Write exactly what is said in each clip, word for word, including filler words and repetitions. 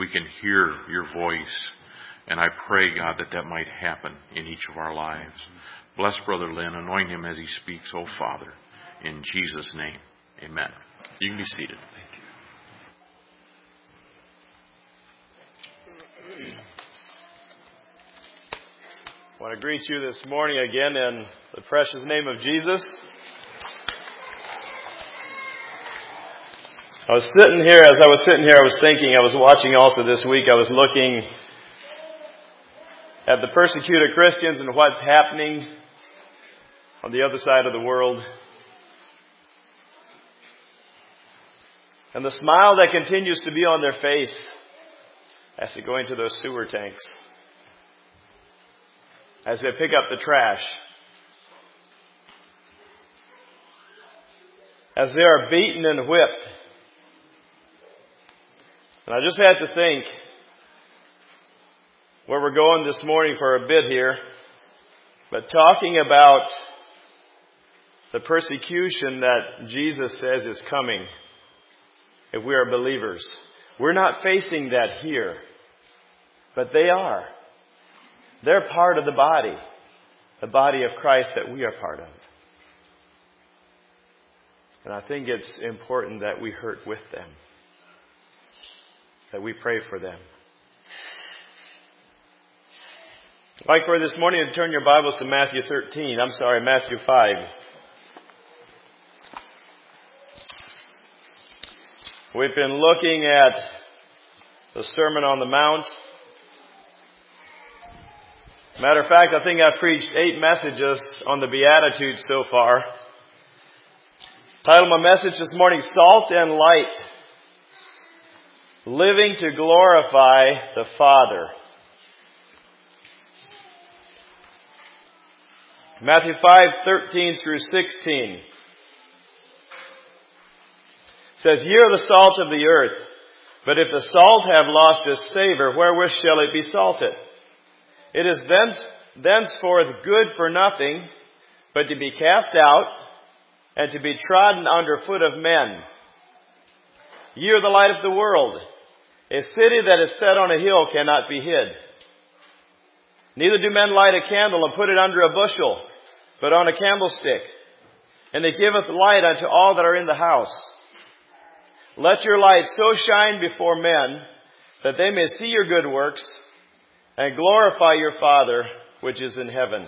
we can hear your voice. And I pray, God, that that might happen in each of our lives. Bless Brother Lynn. Anoint him as he speaks, oh Father. In Jesus' name, amen. You can be seated. I want to greet you this morning again in the precious name of Jesus. I was sitting here, as I was sitting here, I was thinking, I was watching also this week, I was looking at the persecuted Christians and what's happening on the other side of the world. And the smile that continues to be on their face as they go into those sewer tanks, as they pick up the trash, as they are beaten and whipped. And I just had to think where we're going this morning for a bit here, but talking about the persecution that Jesus says is coming if we are believers. We're not facing that here, but they are. They're part of the body, the body of Christ that we are part of. And I think it's important that we hurt with them, that we pray for them. I'd like for this morning to turn your Bibles to Matthew thirteen. I'm sorry, Matthew five. We've been looking at the Sermon on the Mount. Matter of fact, I think I've preached eight messages on the Beatitudes so far. Title of my message this morning, Salt and Light. Living to glorify the Father. Matthew five, thirteen through sixteen. It says, "Ye are the salt of the earth, but if the salt have lost its savor, wherewith shall it be salted? It is thence, thenceforth good for nothing, but to be cast out, and to be trodden under foot of men. Ye are the light of the world. A city that is set on a hill cannot be hid. Neither do men light a candle and put it under a bushel, but on a candlestick, and it giveth light unto all that are in the house. Let your light so shine before men, that they may see your good works, and glorify your Father which is in heaven."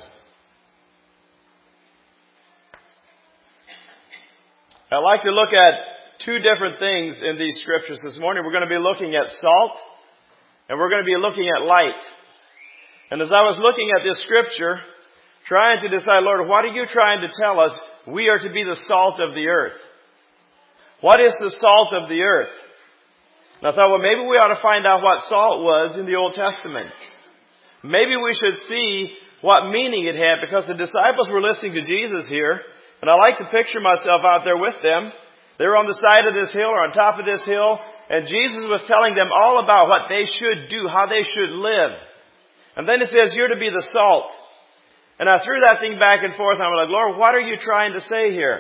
I'd like to look at two different things in these scriptures this morning. We're going to be looking at salt, and we're going to be looking at light. And as I was looking at this scripture, trying to decide, Lord, what are you trying to tell us? We are to be the salt of the earth. What is the salt of the earth? And I thought, well, maybe we ought to find out what salt was in the Old Testament. Maybe we should see what meaning it had, because the disciples were listening to Jesus here, and I like to picture myself out there with them. They were on the side of this hill or on top of this hill, and Jesus was telling them all about what they should do, how they should live. And then it says, you're to be the salt. And I threw that thing back and forth, and I'm like, Lord, what are you trying to say here?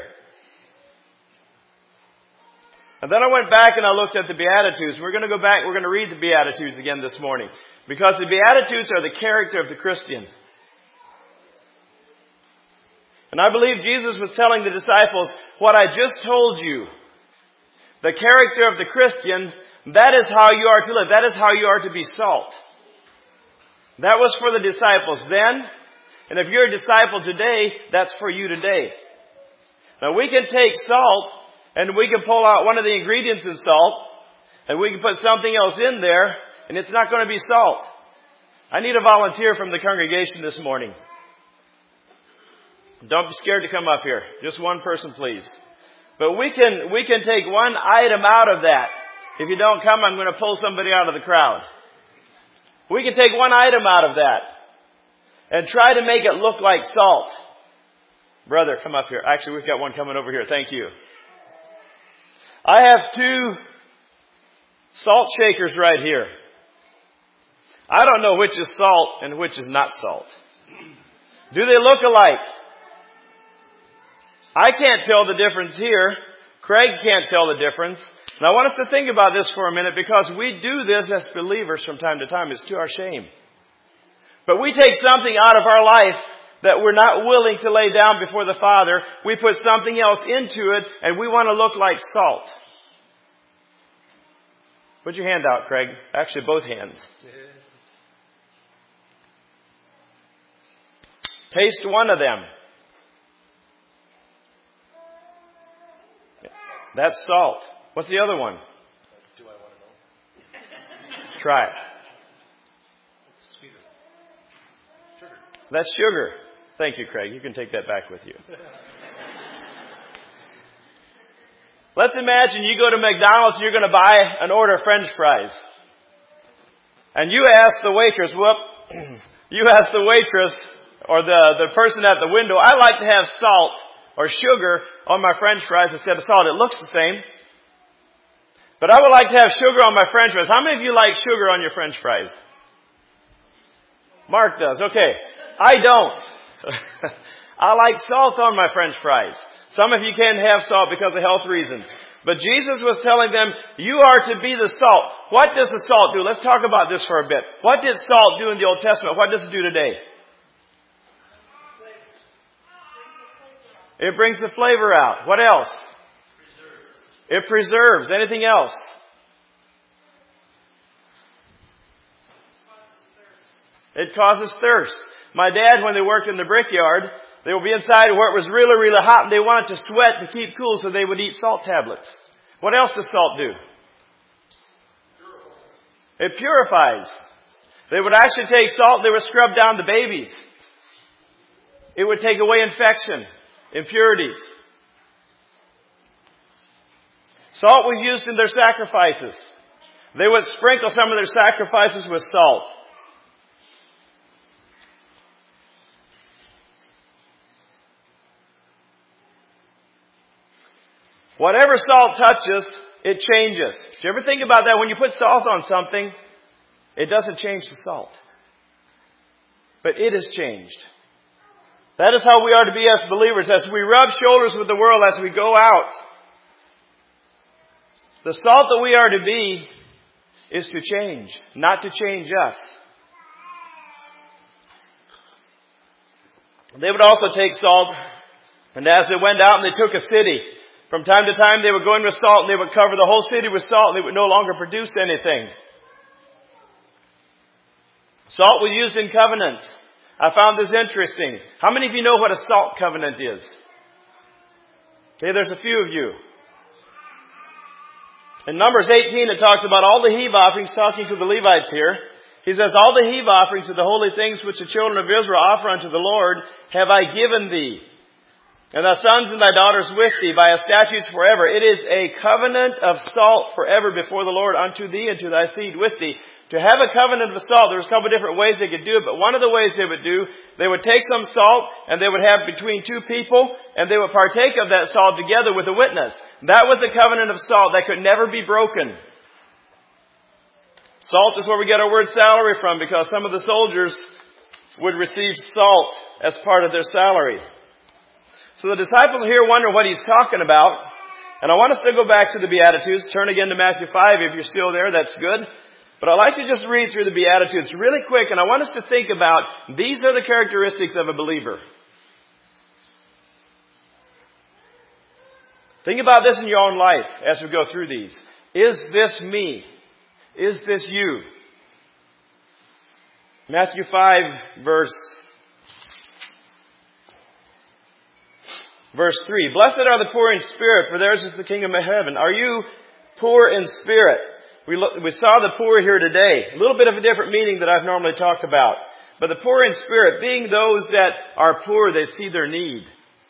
And then I went back and I looked at the Beatitudes. We're going to go back, we're going to read the Beatitudes again this morning. Because the Beatitudes are the character of the Christian. And I believe Jesus was telling the disciples, what I just told you, the character of the Christian, that is how you are to live. That is how you are to be salt. That was for the disciples then. And if you're a disciple today, that's for you today. Now we can take salt and we can pull out one of the ingredients in salt and we can put something else in there and it's not going to be salt. I need a volunteer from the congregation this morning. Don't be scared to come up here. Just one person, please. But we can, we can take one item out of that. If you don't come, I'm going to pull somebody out of the crowd. We can take one item out of that and try to make it look like salt. Brother, come up here. Actually, we've got one coming over here. Thank you. I have two salt shakers right here. I don't know which is salt and which is not salt. Do they look alike? I can't tell the difference here. Craig can't tell the difference. Now I want us to think about this for a minute, because we do this as believers from time to time. It's to our shame. But we take something out of our life that we're not willing to lay down before the Father. We put something else into it, and we want to look like salt. Put your hand out, Craig. Actually, both hands. Taste one of them. That's salt. What's the other one? Do I want to know? Try it. It's sweeter. Sugar. That's sugar. Thank you, Craig. You can take that back with you. Let's imagine you go to McDonald's and you're going to buy an order of French fries. And you ask the waitress, whoop, you ask the waitress or the, the person at the window, I'd like to have salt or sugar on my French fries instead of salt. It looks the same. But I would like to have sugar on my French fries. How many of you like sugar on your French fries? Mark does. Okay. I don't. I like salt on my French fries. Some of you can't have salt because of health reasons. But Jesus was telling them, you are to be the salt. What does the salt do? Let's talk about this for a bit. What did salt do in the Old Testament? What does it do today? It brings the flavor out. What else? It preserves. Anything else? It causes thirst. My dad, when they worked in the brickyard, they would be inside where it was really, really hot, and they wanted to sweat to keep cool, so they would eat salt tablets. What else does salt do? It purifies. They would actually take salt, they would scrub down the babies. It would take away infection, impurities. Salt was used in their sacrifices. They would sprinkle some of their sacrifices with salt. Whatever salt touches, it changes. Do you ever think about that? When you put salt on something, it doesn't change the salt. But it is changed. That is how we are to be as believers. As we rub shoulders with the world, as we go out, the salt that we are to be is to change, not to change us. They would also take salt, and as they went out and they took a city, from time to time, they would go in with salt and they would cover the whole city with salt and they would no longer produce anything. Salt was used in covenants. I found this interesting. How many of you know what a salt covenant is? Okay, there's a few of you. In Numbers eighteen, it talks about all the heave offerings, talking to the Levites here. He says, all the heave offerings of the holy things which the children of Israel offer unto the Lord have I given thee. And thy sons and thy daughters with thee by a statutes forever. It is a covenant of salt forever before the Lord unto thee and to thy seed with thee. To have a covenant of salt, there was a couple of different ways they could do it, but one of the ways they would do, they would take some salt and they would have between two people and they would partake of that salt together with a witness. That was the covenant of salt that could never be broken. Salt is where we get our word salary from, because some of the soldiers would receive salt as part of their salary. So the disciples here wonder what he's talking about. And I want us to go back to the Beatitudes. Turn again to Matthew five. If you're still there, that's good. But I'd like to just read through the Beatitudes really quick. And I want us to think about, these are the characteristics of a believer. Think about this in your own life as we go through these. Is this me? Is this you? Matthew five, verse Verse three, blessed are the poor in spirit, for theirs is the kingdom of heaven. Are you poor in spirit? We, look, we saw the poor here today. A little bit of a different meaning that I've normally talked about. But the poor in spirit, being those that are poor, they see their need.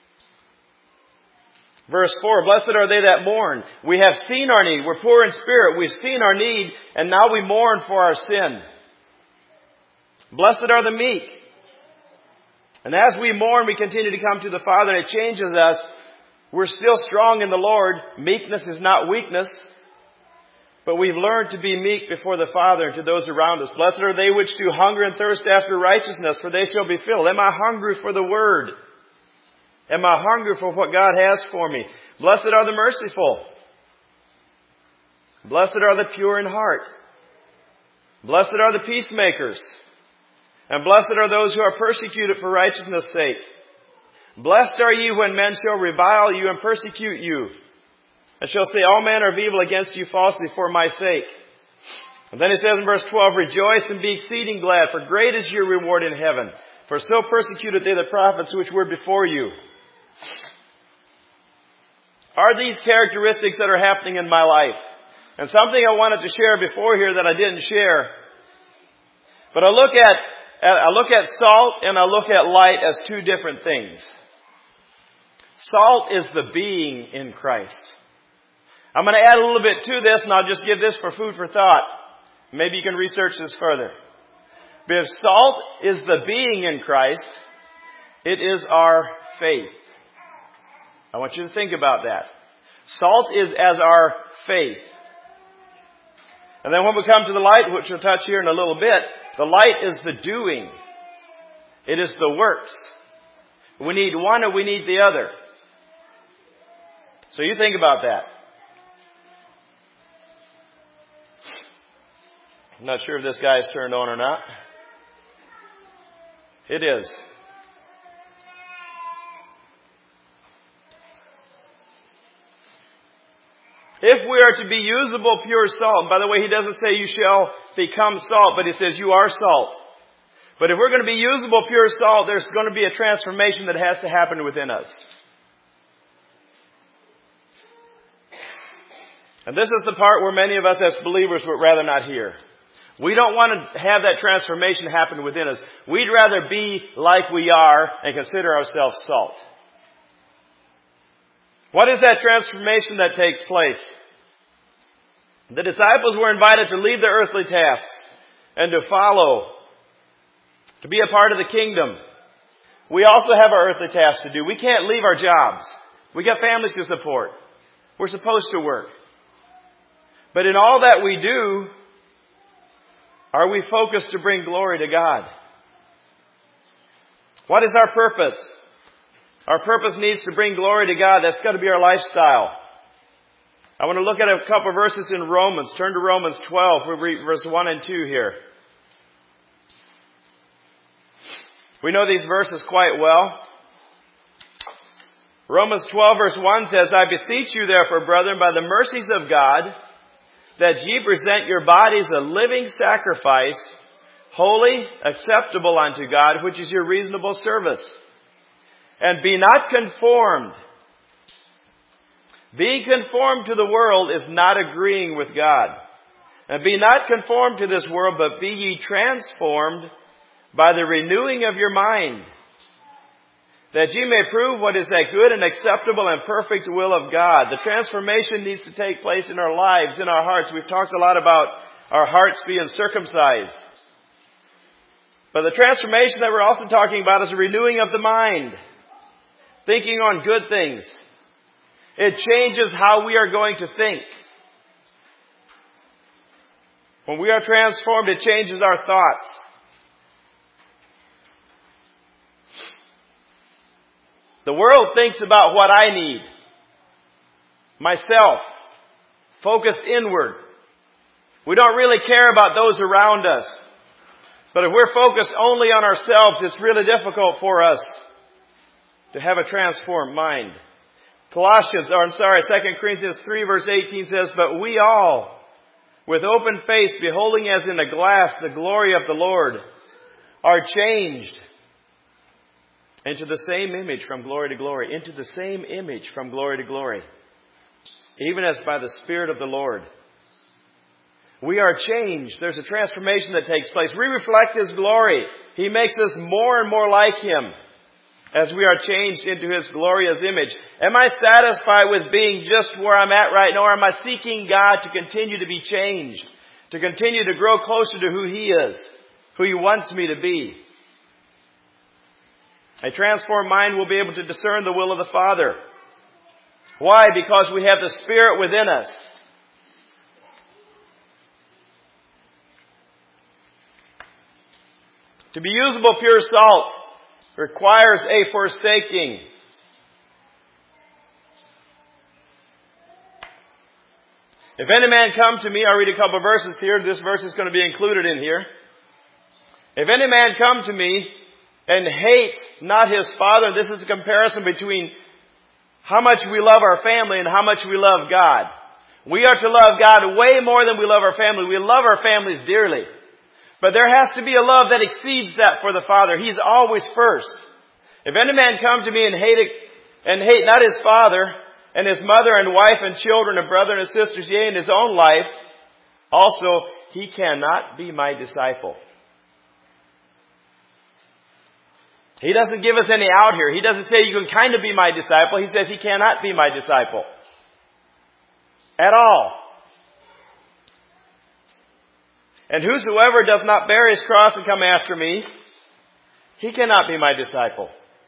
Verse four, blessed are they that mourn. We have seen our need. We're poor in spirit. We've seen our need, and now we mourn for our sin. Blessed are the meek. And as we mourn, we continue to come to the Father, and it changes us. We're still strong in the Lord. Meekness is not weakness. But we've learned to be meek before the Father and to those around us. Blessed are they which do hunger and thirst after righteousness, for they shall be filled. Am I hungry for the Word? Am I hungry for what God has for me? Blessed are the merciful. Blessed are the pure in heart. Blessed are the peacemakers. And blessed are those who are persecuted for righteousness' sake. Blessed are you when men shall revile you and persecute you, and shall say all manner of evil against you falsely for my sake. And then he says in verse twelve, rejoice and be exceeding glad, for great is your reward in heaven. For so persecuted they the prophets which were before you. Are these characteristics that are happening in my life? And something I wanted to share before here that I didn't share. But I look at, I look at salt and I look at light as two different things. Salt is the being in Christ. I'm going to add a little bit to this, and I'll just give this for food for thought. Maybe you can research this further. But if salt is the being in Christ, it is our faith. I want you to think about that. Salt is as our faith. And then when we come to the light, which we'll touch here in a little bit, the light is the doing. It is the works. We need one or we need the other. So you think about that. I'm not sure if this guy is turned on or not. It is. If we are to be usable pure salt, and by the way, he doesn't say you shall become salt, but he says you are salt. But if we're going to be usable pure salt, there's going to be a transformation that has to happen within us. And this is the part where many of us as believers would rather not hear. We don't want to have that transformation happen within us. We'd rather be like we are and consider ourselves salt. What is that transformation that takes place? The disciples were invited to leave their earthly tasks and to follow, to be a part of the kingdom. We also have our earthly tasks to do. We can't leave our jobs. We got families to support. We're supposed to work. But in all that we do, are we focused to bring glory to God? What is our purpose? Our purpose needs to bring glory to God. That's got to be our lifestyle. I want to look at a couple of verses in Romans. Turn to Romans twelve. We'll read verse one and two here. We know these verses quite well. Romans twelve verse one says, I beseech you therefore, brethren, by the mercies of God, that ye present your bodies a living sacrifice, holy, acceptable unto God, which is your reasonable service. And be not conformed. Being conformed to the world is not agreeing with God. And be not conformed to this world, but be ye transformed by the renewing of your mind, that ye may prove what is that good and acceptable and perfect will of God. The transformation needs to take place in our lives, in our hearts. We've talked a lot about our hearts being circumcised. But the transformation that we're also talking about is a renewing of the mind. Thinking on good things. It changes how we are going to think. When we are transformed, it changes our thoughts. The world thinks about what I need. Myself. Focused inward. We don't really care about those around us. But if we're focused only on ourselves, it's really difficult for us to have a transformed mind. Colossians, or I'm sorry, Second Corinthians three verse eighteen says, but we all, with open face, beholding as in a glass the glory of the Lord, are changed into the same image from glory to glory. Into the same image from glory to glory. Even as by the Spirit of the Lord. We are changed. There's a transformation that takes place. We reflect His glory. He makes us more and more like Him as we are changed into His glorious image. Am I satisfied with being just where I'm at right now? Or am I seeking God to continue to be changed? To continue to grow closer to who He is. Who He wants me to be. A transformed mind will be able to discern the will of the Father. Why? Because we have the Spirit within us. To be usable pure salt requires a forsaking. If any man come to me, I'll read a couple of verses here. This verse is going to be included in here. If any man come to me and hate not his father, this is a comparison between how much we love our family and how much we love God. We are to love God way more than we love our family. We love our families dearly. But there has to be a love that exceeds that for the Father. He's always first. If any man come to me and hate it, and hate not his father, and his mother and wife and children and brother and sisters, yea, and his own life, also he cannot be my disciple. He doesn't give us any out here. He doesn't say you can kind of be my disciple. He says he cannot be my disciple. At all. And whosoever doth not bear his cross and come after me, he cannot be my disciple.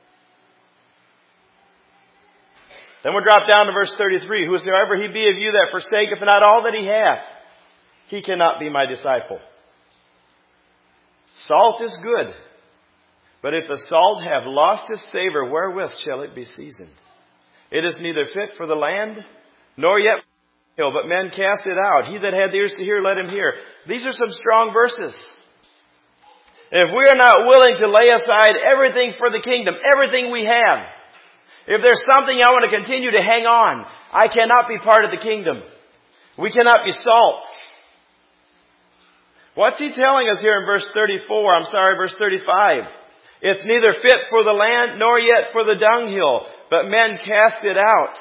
Then we'll drop down to verse thirty-three. Whosoever he be of you that forsaketh not all that he hath, he cannot be my disciple. Salt is good. But if the salt have lost its savor, wherewith shall it be seasoned? It is neither fit for the land, nor yet for the hill, but men cast it out. He that hath ears to hear, let him hear. These are some strong verses. If we are not willing to lay aside everything for the kingdom, everything we have, if there's something I want to continue to hang on, I cannot be part of the kingdom. We cannot be salt. What's he telling us here in verse thirty-four? I'm sorry, verse thirty-five. It's neither fit for the land, nor yet for the dunghill, but men cast it out.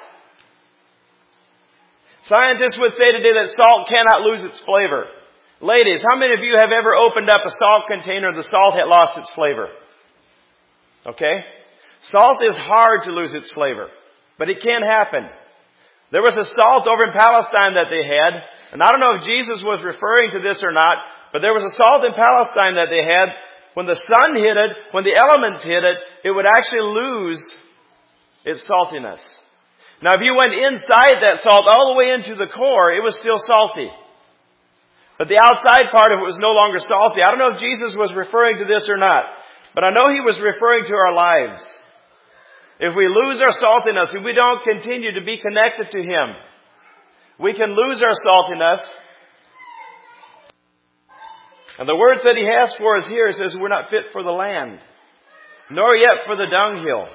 Scientists would say today that salt cannot lose its flavor. Ladies, how many of you have ever opened up a salt container and the salt had lost its flavor? Okay? Salt is hard to lose its flavor, but it can happen. There was a salt over in Palestine that they had, and I don't know if Jesus was referring to this or not, but there was a salt in Palestine that they had. When the sun hit it, when the elements hit it, it would actually lose its saltiness. Now if you went inside that salt all the way into the core, it was still salty. But the outside part of it was no longer salty. I don't know if Jesus was referring to this or not, but I know he was referring to our lives. If we lose our saltiness, if we don't continue to be connected to him, we can lose our saltiness. And the words that he has for us here, it says we're not fit for the land, nor yet for the dunghill.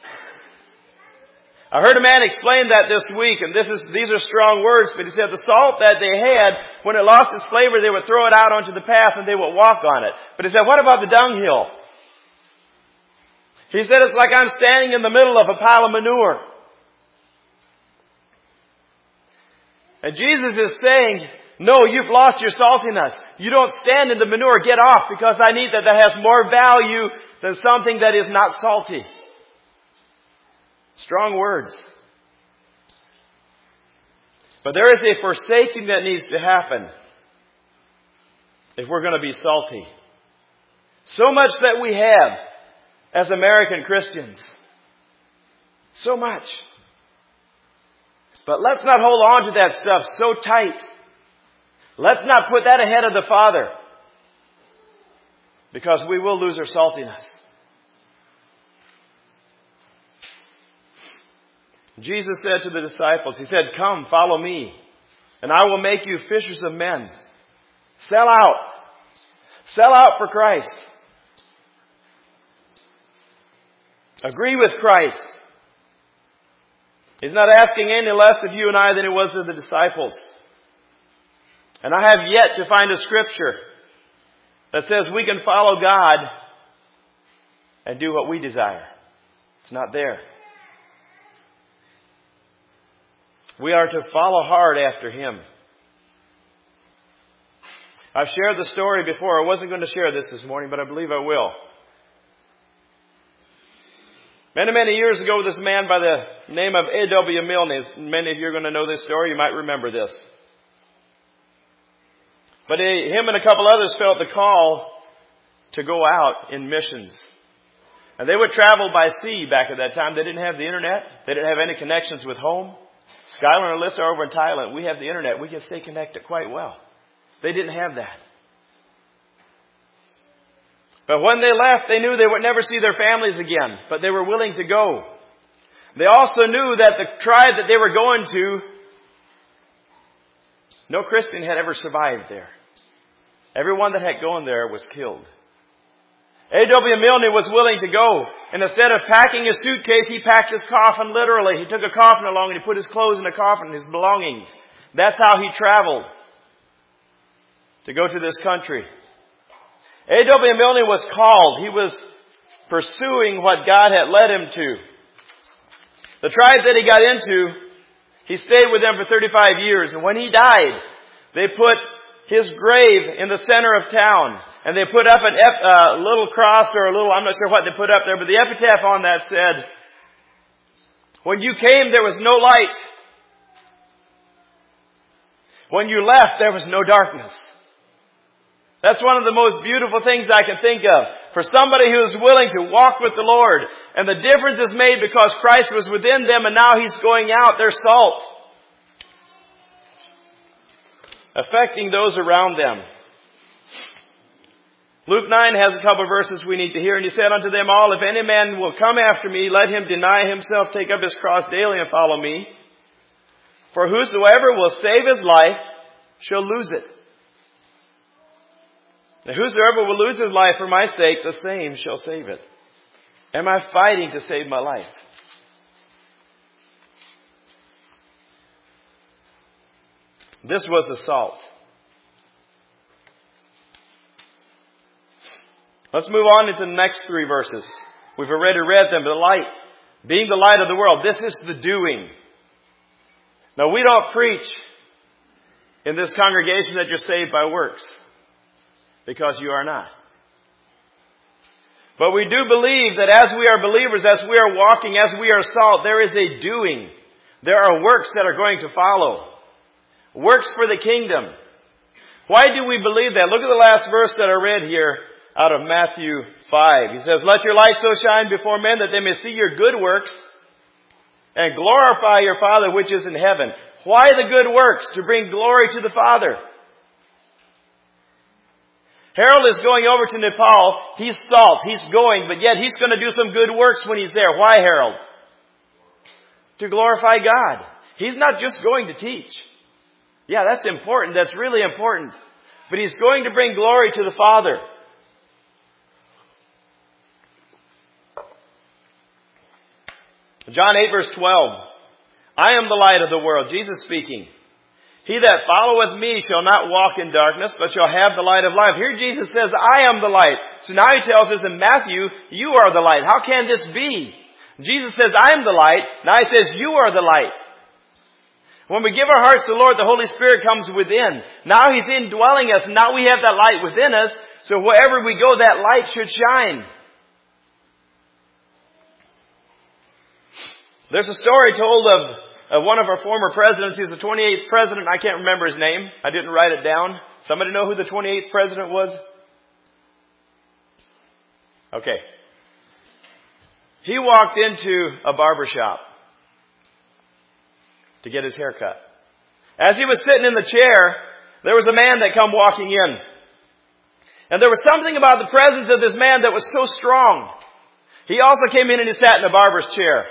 I heard a man explain that this week, and this is, these are strong words, but he said the salt that they had, when it lost its flavor, they would throw it out onto the path and they would walk on it. But he said, what about the dunghill? He said, it's like I'm standing in the middle of a pile of manure. And Jesus is saying, no, you've lost your saltiness. You don't stand in the manure. Get off, because I need that that has more value than something that is not salty. Strong words. But there is a forsaking that needs to happen if we're going to be salty. So much that we have as American Christians. So much. But let's not hold on to that stuff so tight. Let's not put that ahead of the Father, because we will lose our saltiness. Jesus said to the disciples, he said, come, follow me, and I will make you fishers of men. Sell out. Sell out for Christ. Agree with Christ. He's not asking any less of you and I than he was of the disciples. And I have yet to find a scripture that says we can follow God and do what we desire. It's not there. We are to follow hard after him. I've shared the story before. I wasn't going to share this this morning, but I believe I will. Many, many years ago, this man by the name of A W Milne, many of you are going to know this story. You might remember this. But he, him and a couple others felt the call to go out in missions. And they would travel by sea back at that time. They didn't have the internet. They didn't have any connections with home. Skylar and Alyssa are over in Thailand. We have the internet. We can stay connected quite well. They didn't have that. But when they left, they knew they would never see their families again. But they were willing to go. They also knew that the tribe that they were going to No Christian had ever survived there. Everyone that had gone there was killed. A W Milne was willing to go, and instead of packing his suitcase, he packed his coffin literally. He took a coffin along and he put his clothes in the coffin, his belongings. That's how he traveled to go to this country. A W Milne was called. He was pursuing what God had led him to. The tribe that he got into, he stayed with them for thirty-five years. And when he died, they put his grave in the center of town. And they put up a ep- uh, little cross or a little, I'm not sure what they put up there, but the epitaph on that said, when you came, there was no light. When you left, there was no darkness. That's one of the most beautiful things I can think of. For somebody who is willing to walk with the Lord. And the difference is made because Christ was within them and now He's going out. They're salt. Affecting those around them. Luke nine has a couple of verses we need to hear. And He said unto them all, if any man will come after me, let him deny himself, take up his cross daily and follow me. For whosoever will save his life shall lose it. And whosoever will lose his life for my sake, the same shall save it. Am I fighting to save my life? This was the salt. Let's move on into the next three verses. We've already read them. The light. Being the light of the world. This is the doing. Now we don't preach in this congregation that you're saved by works. Because you are not. But we do believe that as we are believers, as we are walking, as we are salt, there is a doing. There are works that are going to follow. Works for the kingdom. Why do we believe that? Look at the last verse that I read here out of Matthew five. He says, let your light so shine before men that they may see your good works and glorify your Father which is in heaven. Why the good works? To bring glory to the Father. Harold is going over to Nepal. He's salt. He's going, but yet he's going to do some good works when he's there. Why, Harold? To glorify God. He's not just going to teach. Yeah, that's important. That's really important. But he's going to bring glory to the Father. John eight verse twelve. I am the light of the world. Jesus speaking. He that followeth me shall not walk in darkness, but shall have the light of life. Here Jesus says, I am the light. So now He tells us in Matthew, you are the light. How can this be? Jesus says, I am the light. Now He says, you are the light. When we give our hearts to the Lord, the Holy Spirit comes within. Now He's indwelling us. Now we have that light within us. So wherever we go, that light should shine. There's a story told of Uh, one of our former presidents. He's the twenty-eighth president. I can't remember his name. I didn't write it down. Somebody know who the twenty-eighth president was? Okay. He walked into a barber shop to get his hair cut. As he was sitting in the chair, there was a man that come walking in. And there was something about the presence of this man that was so strong. He also came in and he sat in a barber's chair.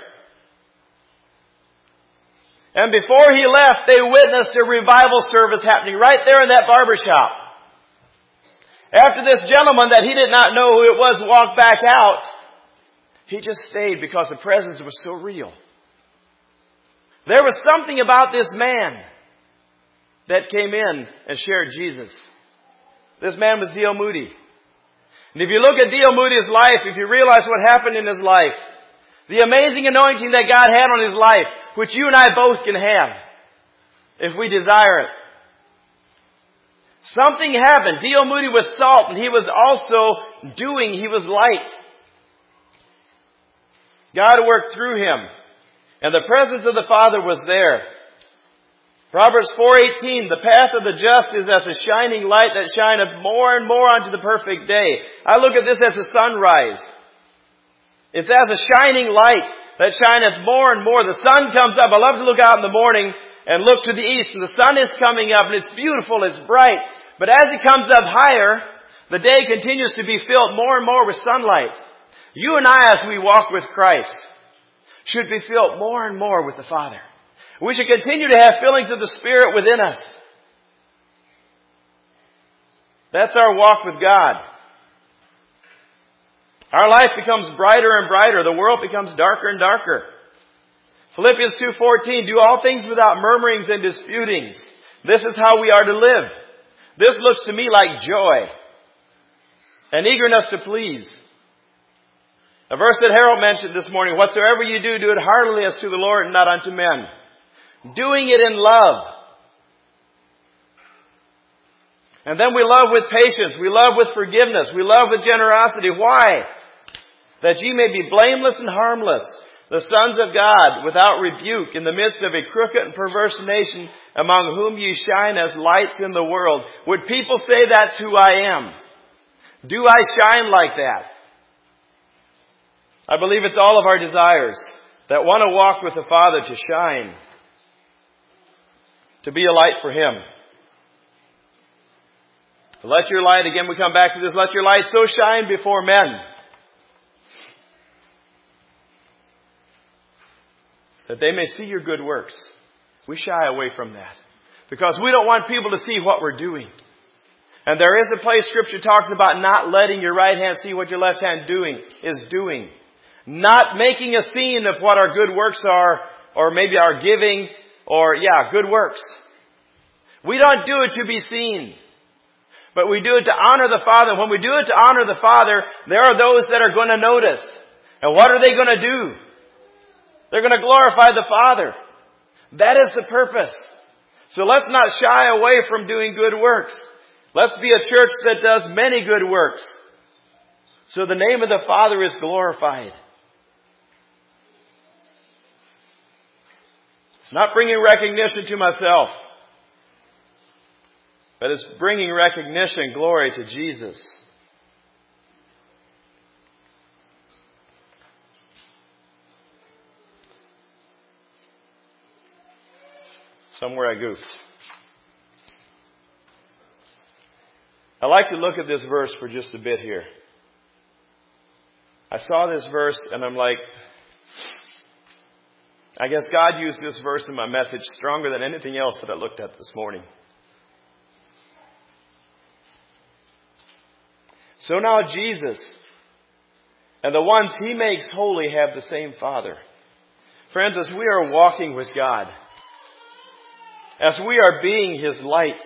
And before he left, they witnessed a revival service happening right there in that barber shop. After this gentleman that he did not know who it was walked back out, he just stayed because the presence was so real. There was something about this man that came in and shared Jesus. This man was D L Moody. And if you look at D L Moody's life, if you realize what happened in his life, the amazing anointing that God had on his life, which you and I both can have, if we desire it. Something happened. D L Moody was salt, and he was also doing, he was light. God worked through him, and the presence of the Father was there. Proverbs four eighteen, the path of the just is as a shining light that shineth more and more unto the perfect day. I look at this as a sunrise. It's as a shining light that shineth more and more. The sun comes up. I love to look out in the morning and look to the east, and the sun is coming up, and it's beautiful, it's bright. But as it comes up higher, the day continues to be filled more and more with sunlight. You and I, as we walk with Christ, should be filled more and more with the Father. We should continue to have fillings of the Spirit within us. That's our walk with God. Our life becomes brighter and brighter. The world becomes darker and darker. Philippians two fourteen, do all things without murmurings and disputings. This is how we are to live. This looks to me like joy and eagerness to please. A verse that Harold mentioned this morning, whatsoever you do, do it heartily as to the Lord and not unto men. Doing it in love. And then we love with patience. We love with forgiveness. We love with generosity. Why? That ye may be blameless and harmless, the sons of God, without rebuke, in the midst of a crooked and perverse nation, among whom ye shine as lights in the world. Would people say that's who I am? Do I shine like that? I believe it's all of our desires that want to walk with the Father to shine, to be a light for Him. Let your light, again we come back to this, let your light so shine before men that they may see your good works. We shy away from that because we don't want people to see what we're doing. And there is a place Scripture talks about not letting your right hand see what your left hand doing is doing. Not making a scene of what our good works are, or maybe our giving, or yeah, good works. We don't do it to be seen. But we do it to honor the Father. And when we do it to honor the Father, there are those that are going to notice. And what are they going to do? They're going to glorify the Father. That is the purpose. So let's not shy away from doing good works. Let's be a church that does many good works, so the name of the Father is glorified. It's not bringing recognition to myself, but it's bringing recognition, glory to Jesus. Somewhere I goofed. I like to look at this verse for just a bit here. I saw this verse and I'm like, I guess God used this verse in my message stronger than anything else that I looked at this morning. So now Jesus and the ones He makes holy have the same Father. Friends, as we are walking with God, as we are being His light,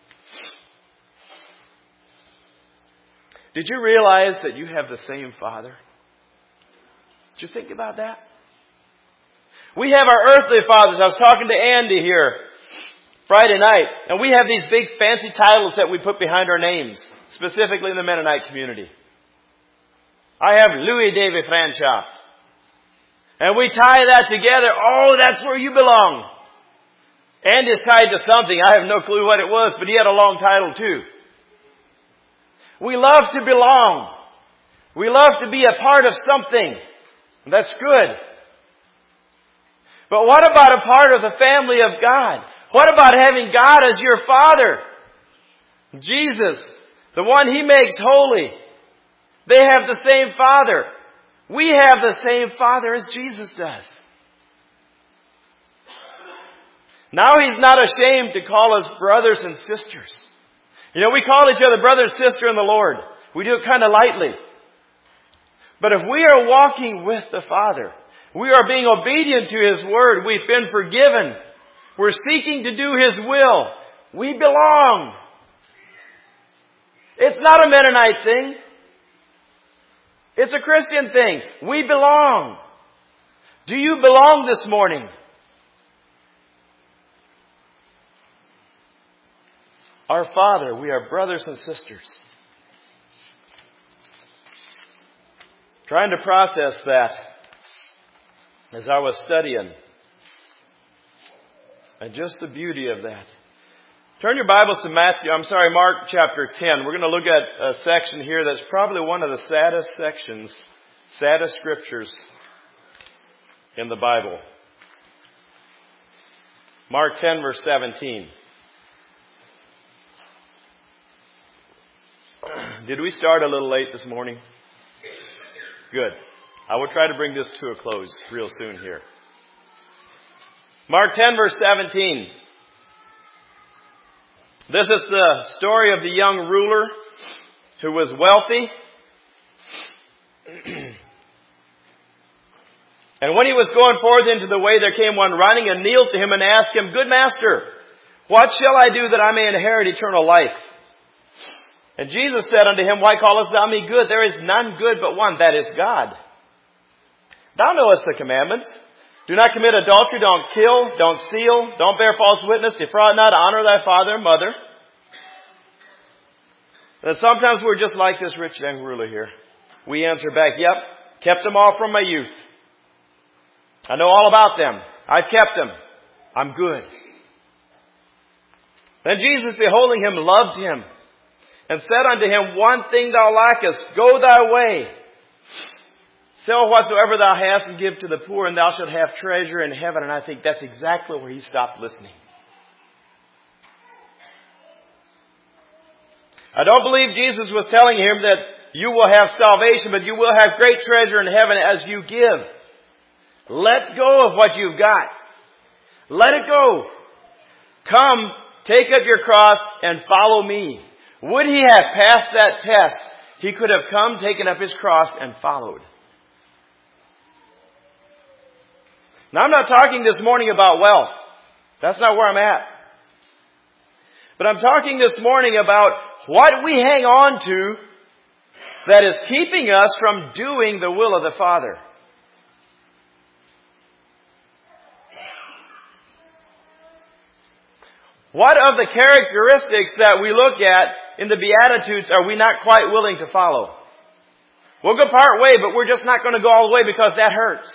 did you realize that you have the same Father? Did you think about that? We have our earthly fathers. I was talking to Andy here Friday night, and we have these big fancy titles that we put behind our names, specifically in the Mennonite community. I have Louis David Franschaft. And we tie that together. Oh, that's where you belong. Andy's tied to something. I have no clue what it was, but he had a long title too. We love to belong. We love to be a part of something. That's good. But what about a part of the family of God? What about having God as your Father? Jesus, the one He makes holy. They have the same Father. We have the same Father as Jesus does. Now He's not ashamed to call us brothers and sisters. You know, we call each other brother and sister in the Lord. We do it kind of lightly. But if we are walking with the Father, we are being obedient to His Word, we've been forgiven, we're seeking to do His will, we belong. It's not a Mennonite thing. It's a Christian thing. We belong. Do you belong this morning? Our Father, we are brothers and sisters. Trying to process that as I was studying. And just the beauty of that. Turn your Bibles to Matthew, I'm sorry, Mark chapter ten. We're going to look at a section here that's probably one of the saddest sections, saddest scriptures in the Bible. Mark ten verse seventeen. Did we start a little late this morning? Good. I will try to bring this to a close real soon here. Mark ten verse seventeen. This is the story of the young ruler who was wealthy. And when he was going forth into the way, there came one running and kneeled to him and asked him, "Good master, what shall I do that I may inherit eternal life?" And Jesus said unto him, "Why callest thou me good? There is none good but one, that is God. Thou knowest the commandments. Do not commit adultery, don't kill, don't steal, don't bear false witness, defraud not, honor thy father and mother." And sometimes we're just like this rich young ruler here. We answer back, "Yep, kept them all from my youth. I know all about them. I've kept them. I'm good." Then Jesus, beholding him, loved him, and said unto him, "One thing thou lackest, go thy way. Sell whatsoever thou hast and give to the poor, and thou shalt have treasure in heaven." And I think that's exactly where he stopped listening. I don't believe Jesus was telling him that you will have salvation, but you will have great treasure in heaven as you give. Let go of what you've got. Let it go. Come, take up your cross, and follow me. Would he have passed that test, he could have come, taken up his cross, and followed. Now, I'm not talking this morning about wealth. That's not where I'm at. But I'm talking this morning about what we hang on to that is keeping us from doing the will of the Father. What of the characteristics that we look at in the Beatitudes are we not quite willing to follow? We'll go part way, but we're just not going to go all the way because that hurts.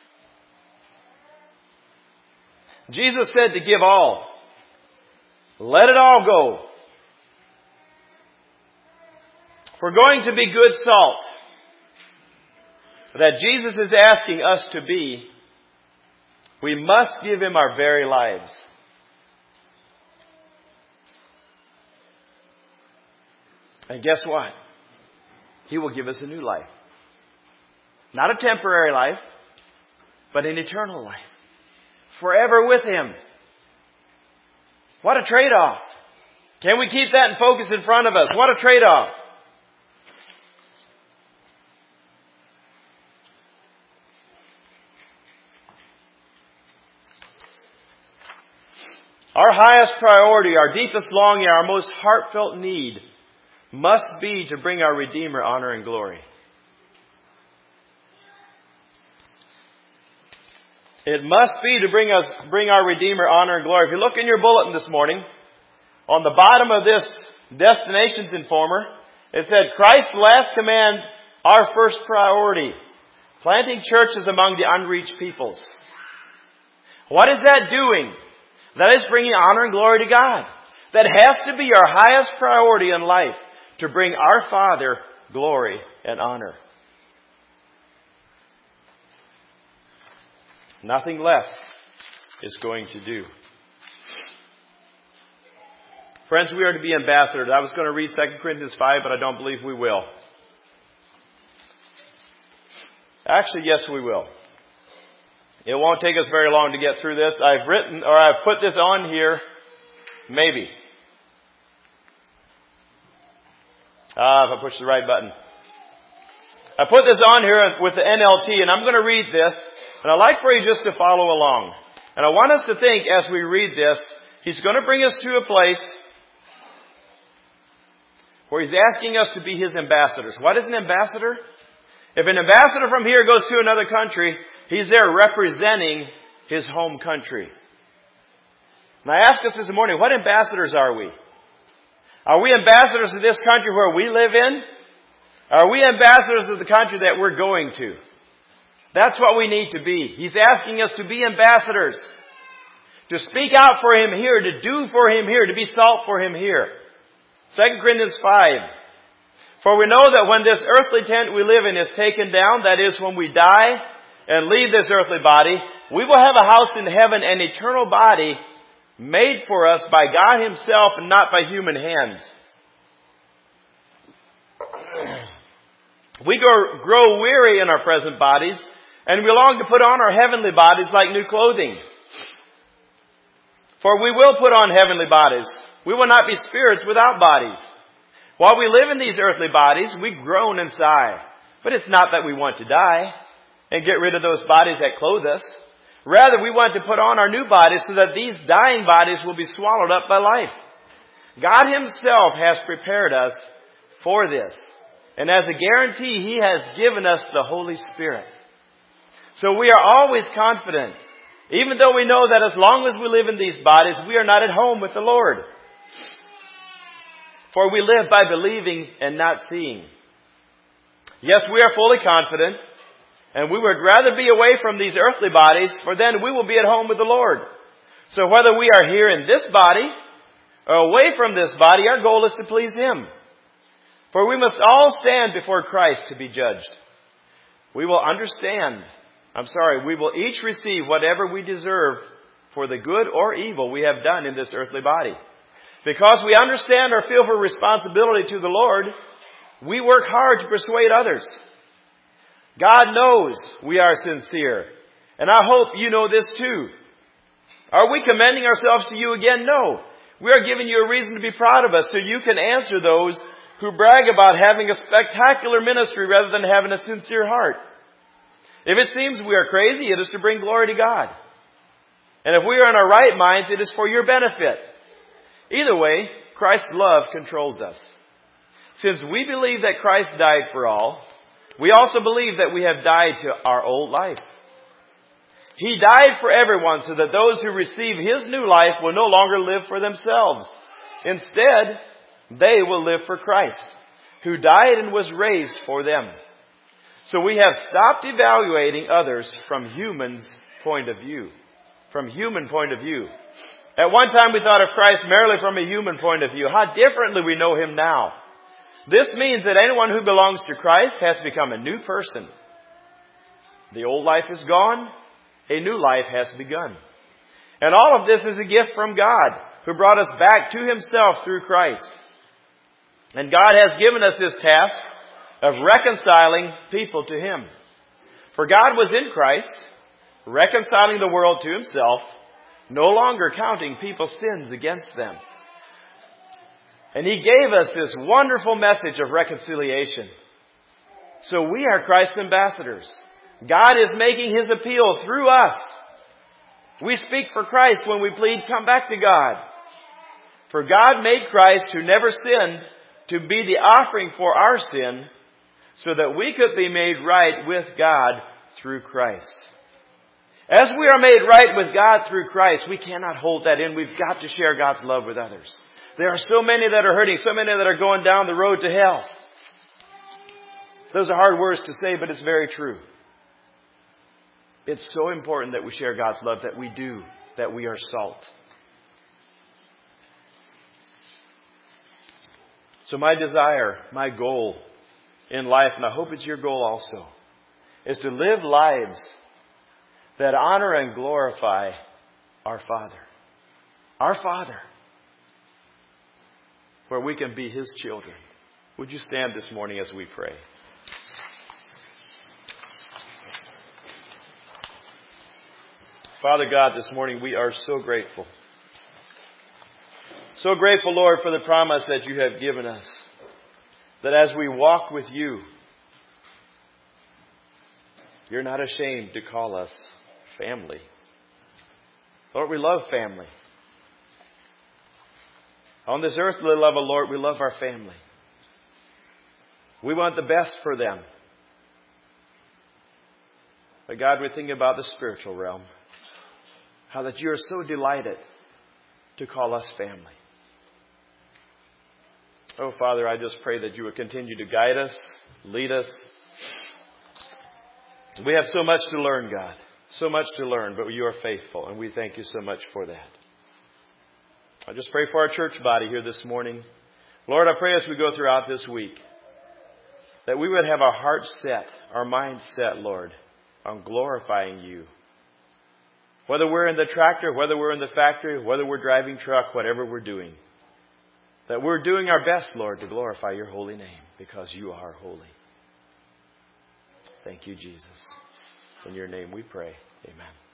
Jesus said to give all. Let it all go. If we're going to be good salt that Jesus is asking us to be, we must give Him our very lives. And guess what? He will give us a new life. Not a temporary life, but an eternal life. Forever with Him. What a trade-off. Can we keep that in focus in front of us? What a trade-off. Our highest priority, our deepest longing, our most heartfelt need must be to bring our Redeemer honor and glory. It must be to bring us, bring our Redeemer honor and glory. If you look in your bulletin this morning, on the bottom of this Destinations Informer, it said, Christ's last command, our first priority. Planting churches among the unreached peoples. What is that doing? That is bringing honor and glory to God. That has to be our highest priority in life. To bring our Father glory and honor. Nothing less is going to do. Friends, we are to be ambassadors. I was going to read Second Corinthians five, but I don't believe we will. Actually, yes, we will. It won't take us very long to get through this. I've written, or I've put this on here, maybe. Ah, if I push the right button. I put this on here with the N L T, and I'm going to read this, and I'd like for you just to follow along. And I want us to think as we read this, He's going to bring us to a place where He's asking us to be His ambassadors. What is an ambassador? If an ambassador from here goes to another country, he's there representing his home country. And I ask us this morning, what ambassadors are we? Are we ambassadors of this country where we live in? Are we ambassadors of the country that we're going to? That's what we need to be. He's asking us to be ambassadors. To speak out for Him here, to do for Him here, to be salt for Him here. Second Corinthians five. For we know that when this earthly tent we live in is taken down, that is, when we die and leave this earthly body, we will have a house in heaven, an eternal body, made for us by God Himself and not by human hands. We grow, grow weary in our present bodies, and we long to put on our heavenly bodies like new clothing. For we will put on heavenly bodies, We will not be spirits without bodies. While we live in these earthly bodies, we groan and sigh. But it's not that we want to die and get rid of those bodies that clothe us. Rather, we want to put on our new bodies so that these dying bodies will be swallowed up by life. God Himself has prepared us for this. And as a guarantee, He has given us the Holy Spirit. So we are always confident, even though we know that as long as we live in these bodies, we are not at home with the Lord. For we live by believing and not seeing. Yes, we are fully confident, and we would rather be away from these earthly bodies, for then we will be at home with the Lord. So whether we are here in this body or away from this body, our goal is to please Him. For we must all stand before Christ to be judged. We will understand, I'm sorry, we will each receive whatever we deserve for the good or evil we have done in this earthly body. Because we understand our feel for responsibility to the Lord, we work hard to persuade others. God knows we are sincere, and I hope you know this too. Are we commending ourselves to you again? No. We are giving you a reason to be proud of us so you can answer those who brag about having a spectacular ministry rather than having a sincere heart. If it seems we are crazy, it is to bring glory to God. And if we are in our right minds, it is for your benefit. Either way, Christ's love controls us. Since we believe that Christ died for all, we also believe that we have died to our old life. He died for everyone so that those who receive His new life will no longer live for themselves. Instead, they will live for Christ, who died and was raised for them. So we have stopped evaluating others from human's point of view. From human point of view. At one time we thought of Christ merely from a human point of view. How differently we know Him now. This means that anyone who belongs to Christ has become a new person. The old life is gone. A new life has begun. And all of this is a gift from God, who brought us back to Himself through Christ. And God has given us this task of reconciling people to Him. For God was in Christ, reconciling the world to Himself, no longer counting people's sins against them. And He gave us this wonderful message of reconciliation. So we are Christ's ambassadors. God is making His appeal through us. We speak for Christ when we plead, come back to God. For God made Christ, who never sinned, to be the offering for our sin, so that we could be made right with God through Christ. As we are made right with God through Christ, we cannot hold that in. We've got to share God's love with others. There are so many that are hurting, so many that are going down the road to hell. Those are hard words to say, but it's very true. It's so important that we share God's love, that we do, that we are salt. So my desire, my goal in life, and I hope it's your goal also, is to live lives that honor and glorify our Father. Our Father. Where we can be His children. Would you stand this morning as we pray? Father God, this morning we are so grateful. So grateful, Lord, for the promise that you have given us. That as we walk with you, you're not ashamed to call us family. Lord, we love family. On this earthly level, Lord, we love our family. We want the best for them. But God, we think about the spiritual realm. How that you are so delighted to call us family. Oh, Father, I just pray that you would continue to guide us, lead us. We have so much to learn, God. So much to learn, but you are faithful, and we thank you so much for that. I just pray for our church body here this morning. Lord, I pray as we go throughout this week that we would have our hearts set, our minds set, Lord, on glorifying you. Whether we're in the tractor, whether we're in the factory, whether we're driving truck, whatever we're doing, that we're doing our best, Lord, to glorify your holy name because you are holy. Thank you, Jesus. In your name we pray. Amen.